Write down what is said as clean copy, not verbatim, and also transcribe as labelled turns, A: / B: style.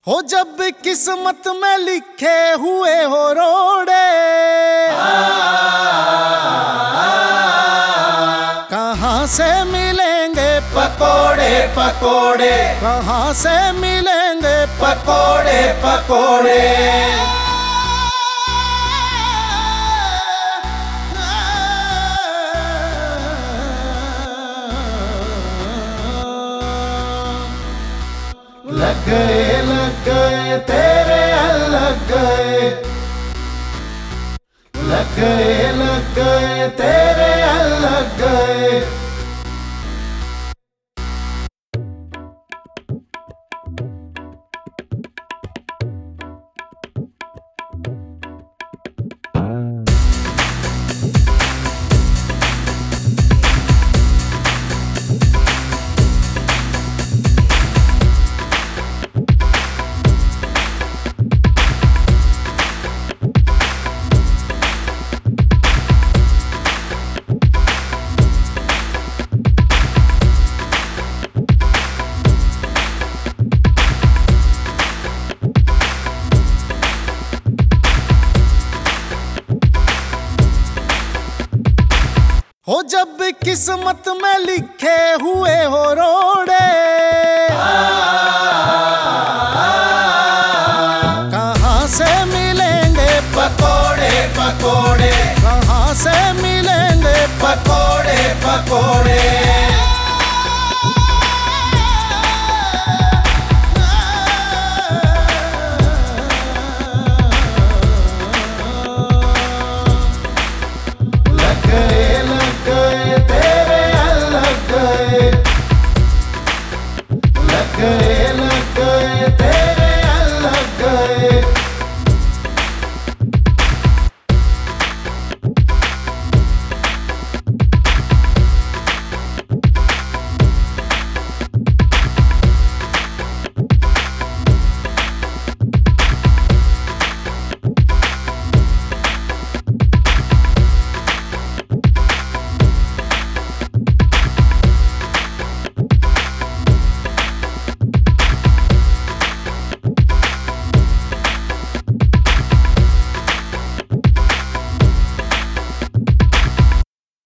A: हो जब किस्मत में लिखे हुए हो रोड़े, कहाँ से मिलेंगे
B: पकोड़े पकोड़े,
A: कहाँ से मिलेंगे
B: पकोड़े पकोड़े। लग गए तेरे लग गए, लग गए तेरे लग गए।
A: हो जब किस्मत में लिखे हुए हो रोड़े, कहाँ से मिलेंगे
B: पकोड़े पकोड़े,
A: कहाँ से मिलेंगे
B: पकोड़े पकोड़े।